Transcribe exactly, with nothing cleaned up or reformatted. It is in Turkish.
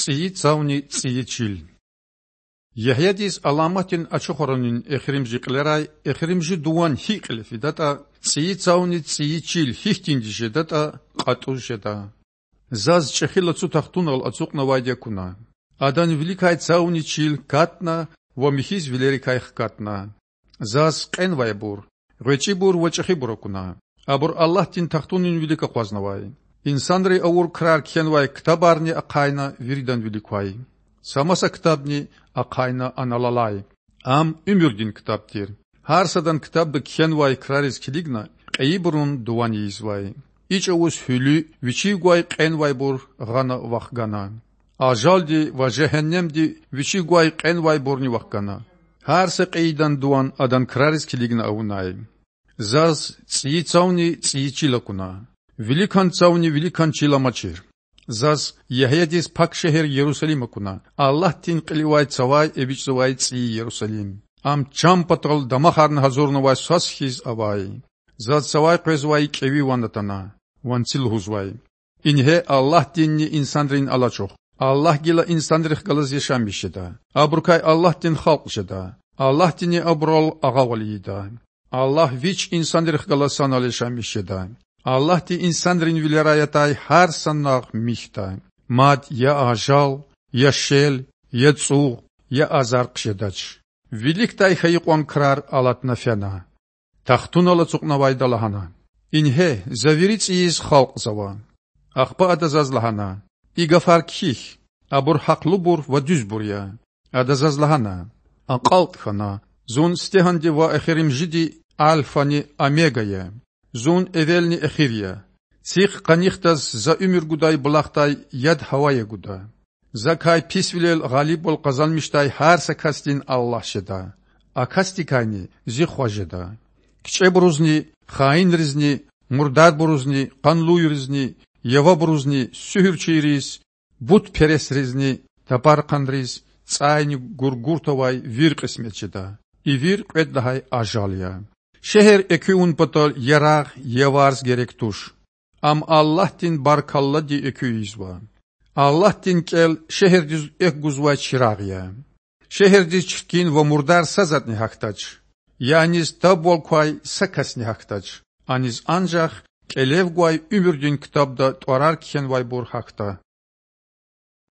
Ции цауни ции чил. Яхьядис аламатин ачохоронин эхримжи клерай, эхримжи дуан хиклефи дата, ции цауни ции чил хихтиндише дата, қатуше да. Заз чехила цутахтунал ацукна вайдякуна. Адан великай цауни чил катна, вамихиз велерикайх катна. Заз кен вайбур, речибур вачахи буракуна. Абур Аллах тин тахтунин велика қвазнавай. İnsanları avur kırar kenvay kitabarni akayna viridan vilikvay. Samasa kitabni akayna analalay. Am ümürdin kitaptir. Harsadan kitabda kenvay kırariz kiligna, eyiburun duvani izvay. İç avuz hülü, viçigvay kenvay bur gana vakgana. Ajaldi ve cehennemdi viçigvay kenvay burni vakgana. Harsa eyidan duan adan kırariz kiligna avunay. Zaz tsiyi tsavni tsiyi çilakuna. Великан цауни великан чиламачир. Заз Яхьядис пак шехер Иерусалима куна. Аллах тин кливай цавай эвич цавай ци Иерусалим. Ам чам патрол дамахарн хазурнавай сасхиз авай. Заз цавай презвай кеви вандатана. Ванцил хузвай. Инхе Аллах тинни инсандрин алачох. Аллах гила инсандрих галаз яшам бишеда. Абрукай Аллах тин халк шеда. Аллах тини аброл агавалида. Аллах вич инсандрих галаз саналешам бишеда. Allah ti insanların vilayetay her sannak mihta. Mad ya ajal, ya şel, ya tsuğ, ya azar qşedaç. Viliktay hayıqon kırar alatna fena. Tahtun ala tsuqna vaydalahana. İnhe zaviric iyiz halq zava. Aqba adazazlahana. İgafar kih. Abur haqlu bur ve düz bur ya. Adazazlahana. Aqalq fana. Zun stehandi ve exirim jidi alfani omega ya. Zun evelni ehirya. Sih qaniqtaz za ümür guday bulaqtay yad havaya guda. Za kay pisvilel galib ol qazanmıştay her sakastin Allah şeda. Akastikayni zihwajeda. Kiçe buruzni, xain rizni, murdar buruzni, qanluy rizni, yava buruzni, sühürçiriz, but peres rizni, tapar qandriz, tsayni gurgurtovay vir qismetçeda. I vir qeddahay ajalya. Şehir eküün patal yaraq yavarz gerek tuş. Am Allah tin barkalla di eküyiz va. Allah tin kel şehir diz ek guzva çirağya. Şehir diz çirkin ve murdar sazatni haktaç. Yaniz tabol kway sakasni haktaç. Aniz ancak kelev gway ümürdün kitapda torar kiyen vay bur hakta.